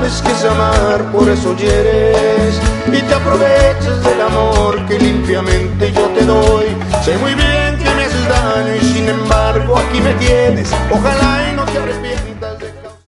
sabes que es amar, por eso hieres y te aprovechas del amor que limpiamente yo te doy. Sé muy bien que me haces daño y sin embargo aquí me tienes, ojalá y no te arrepientas.